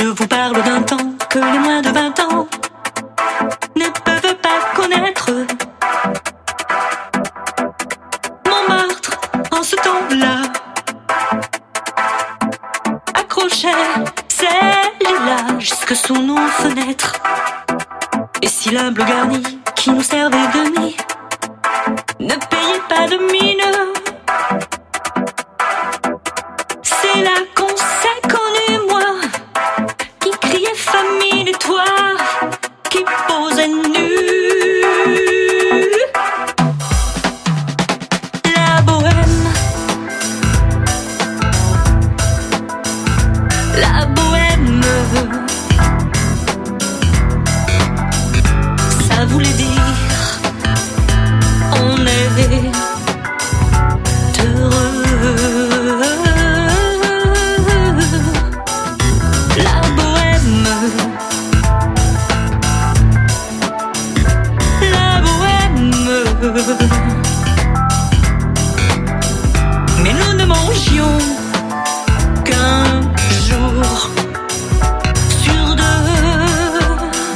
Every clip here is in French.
Je vous parle d'un temps que les moins de 20 ans ne peuvent pas connaître. Montmartre, en ce temps-là, accrochait ses lilas jusque sous nos fenêtres. Et si l'humble garni qui nous servait de nid ne payait pas de mine, c'est là qu'on s'est connu, moi, qui criait famille et toi, qui posait nu. La bohème, la bohème, ça voulait dire on est heureux. La bohème, la bohème. Mais nous ne mangions qu'un jour sur deux.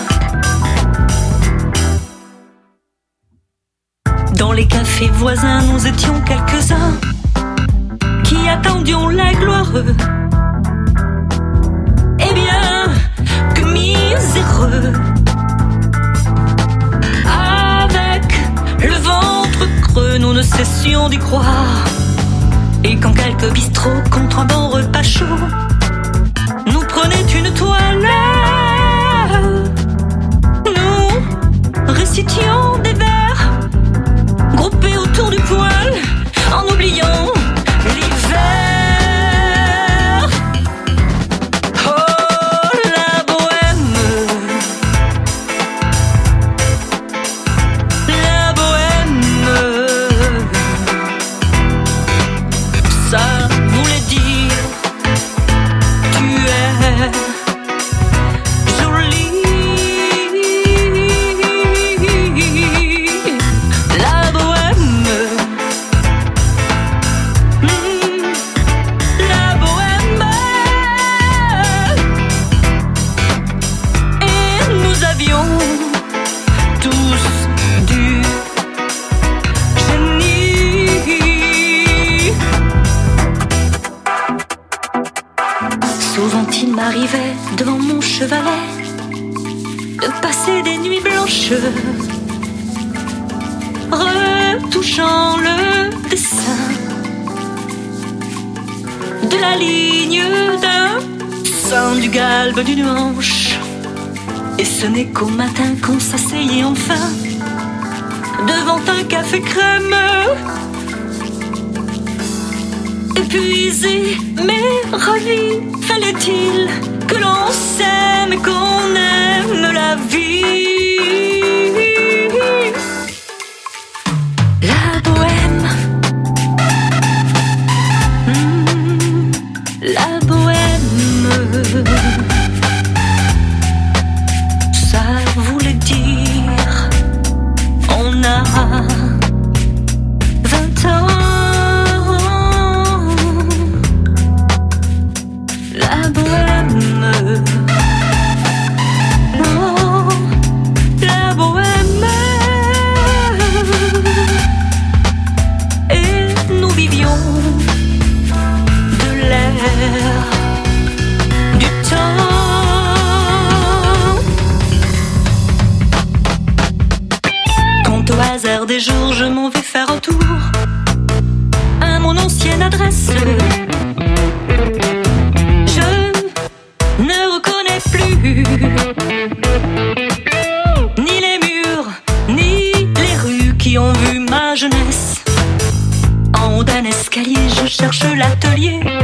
Dans les cafés voisins, nous étions quelques-uns qui attendions la gloire. Eh bien, que miséreux, avec le ventre creux, nous ne cessions d'y croire. Et quand quelques bistrots contre un bon repas chaud nous prenaient une toile, nous récitions des vers groupés autour du poêle en oubliant l'hiver. Oh, la bohème, la bohème, ça voulait dire tu es jolie. La bohème, la bohème. Et nous avions tous du génie. Souvent il m'arrivait devant mon chevalet de passer des nuits blanches retouchant le dessin de la ligne d'un sein du galbe d'une hanche. Et ce n'est qu'au matin qu'on s'asseyait enfin devant un café crème, épuisé mais ravi. Fallait-il que l'on s'aime et qu'on aime la vie? La bohème, la bohème, ça voulait dire on a 20 ans. La bohème, oh, la bohème. Et nous vivions de l'air du temps. Quand au hasard des jours je m'en vais faire un tour à mon ancienne adresse, ne reconnais plus ni les murs, ni les rues qui ont vu ma jeunesse. En haut d'un escalier, je cherche l'atelier